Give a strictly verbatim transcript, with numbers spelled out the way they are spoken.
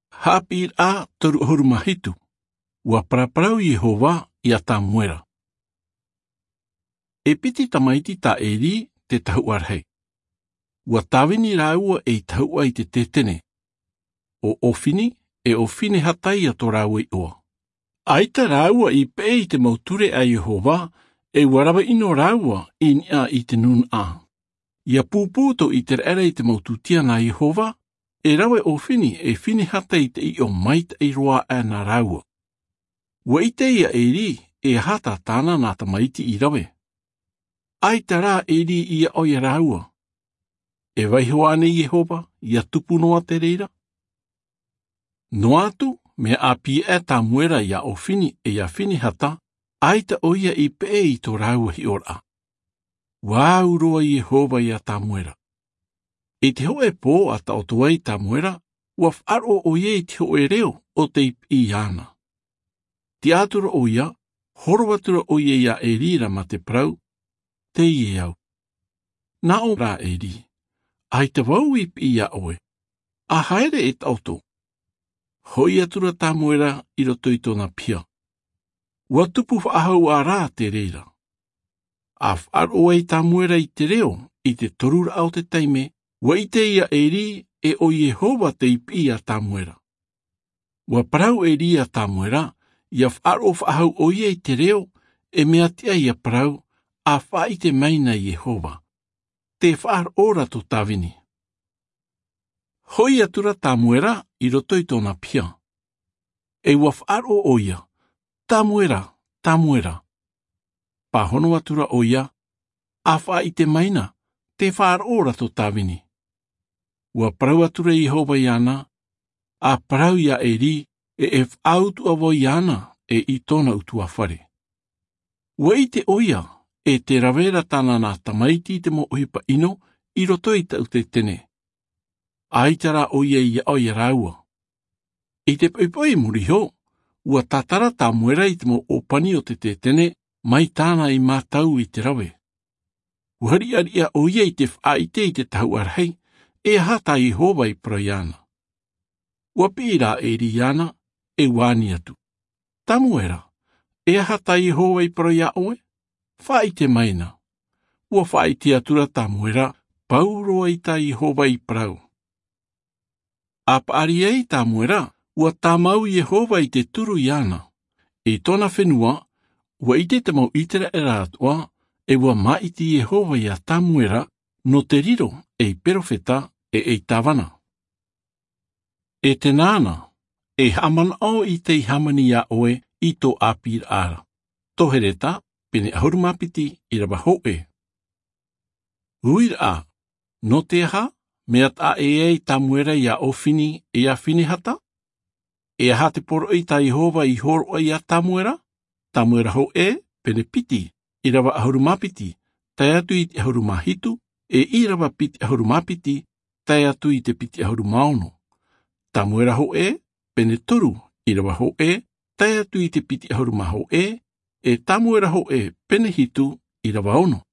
Hapir a toru horumahitu. Ua praprau Yehova ia tā muera. E piti tamaiti tā eri te tahu arhei. Ua tawini rāua e tahu ai te tetene. O ofini e ofine hatai a tō rāua i oa. Aita rāua i pe i te mauture a Yehova e warawa ino rāua i nia i te nun a. Ia pūpūto i te era i te maututia na Yehova e rawe ofini e fine hatai te i o maita i roa a na rāua. Ua i te ia e ri e hata tāna nā tamaiti i rawe. Aita rā e ri ia o ia rāua. E waiho ane Yehova ia tupu noa te reira. No atu me api e tā muera ia ofini e ia fini hata, aita o ia i pe i tō rāua hi ora. Wāu roa Yehova ia tā muera. E te ho e pō ata o tuai tā muera, ua wharo o ia i te ho e reo o te i ana. Ti atura o ia, horowatura o ia ia e rira ma te prau, te i e au. Nā o rā e ri, ai te wau i pi ia oe, a haere e tauto. Hoi atura tā muera i roto i tōna pia. Ua tupu whaahau a rā te reira. A wharo e tā muera i te reo, i te torura au te taime, ua i te ia e ri e o Yehova te i pi a tā muera. Ua parau e ri a tā muera, ia whaaro whaahau o ia i te reo, e mea tia ia parau, a wha i te maina Yehova. Te whaar ora to tawini. Hoi atura tā muera i roto i tōna pia. E ua whaaro o ia, tā muera, tā muera. Pahono atura o ia, a wha i te maina, te whaar ora to tawini. Ua parau atura Yehova i ana, a parau ia e ri, e e whautu avo i ana e i tōna utua whare. Ua i te oia, e te rawera tāna nā tamaiti te mo ohipa ino i roto i tau te tene. Aitara oia i oia rāua. I te poipoi muriho, ua tatara tā muera i te mo opani o te te tene, mai tāna i mātau i te rawe. Uhari aria oia i te whaite i te tahu arhei, e hata Yehova i proiana. Ua pira e riana, e wāni atu. Tā muera, e hata Yehova i proia oe, whaite maina. Ua whaite atura tā muera, pauroa i tā Yehova i prau. A paari ei tā muera, ua tā mau Yehova i te turu i ana. E tōna whenua, ua i te te mau itera e rātua, e ua maiti Yehova i a tā muera, no te riro e perofeta e e tāwana. E te nāna, e haman au i te hamani a oe i tō apir ara. Tohereta, pene ahurumapiti i raba hoe. Uir a, no te aha, mea ta e e tā muera i a ofini e a fini hata? E aha te poro i tā Yehova i horo i a tā muera? Tā muera ho e, pene piti, i raba ahurumapiti, tai atu i te ahurumahitu, e i raba piti ahurumapiti, tai atu i te piti ahurumaono. Tā muera ho e, pene toru i rawa ho e, tai atu i te piti ahuruma ho e, e tā muera ho e, pene hitu i rawa ono.